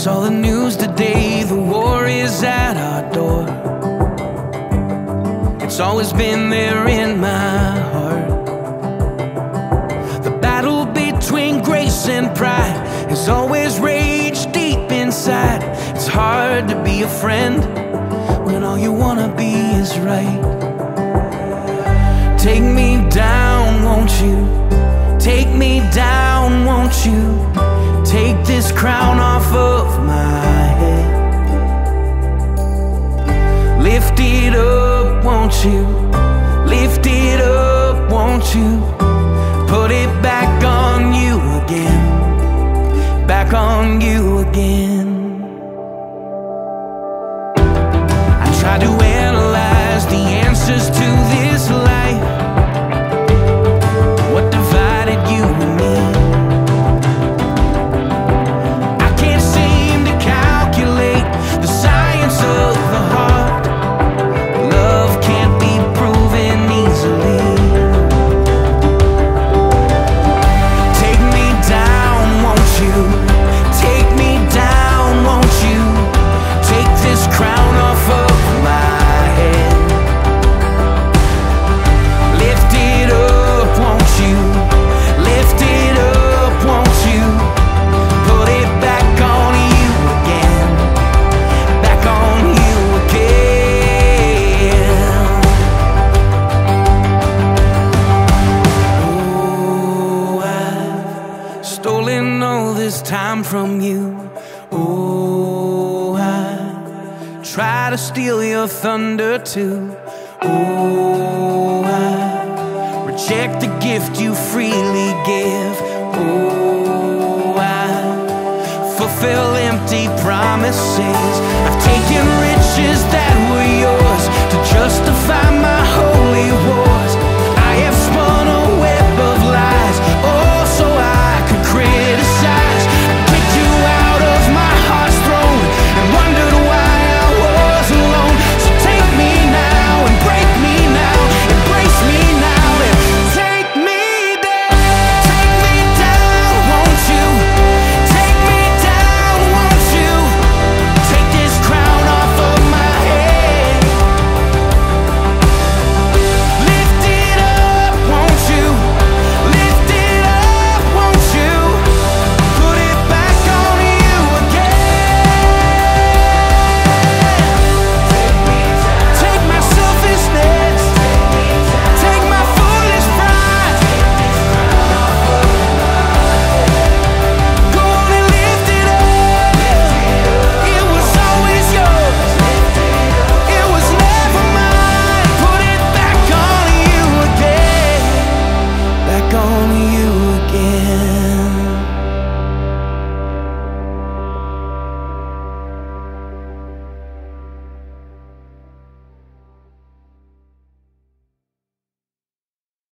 Saw the news today, the war is at our door. It's always been there in my heart. The battle between grace and pride has always raged deep inside. It's hard to be a friend when all you wanna be is right. Take me down, won't you? Take me down, won't you? Take this crown off of my head. Lift it up, won't you? Lift it up, won't you? Put it back on you again. Back on you again. I try to analyze the answers to this life. What divided you and me? I can't seem to calculate the science of the heart. Love can't be proven easily. Take me down, won't you? Take me down, won't you? Take this crown off of my head. Lift it up, won't you? Lift it up, won't you? Put it back on you again. Back on you again. Oh, I've stolen all this time from you. Oh, I try to steal your thunder too. Oh, I reject the gift you freely give. Oh, I fulfill empty promises. I've taken riches that were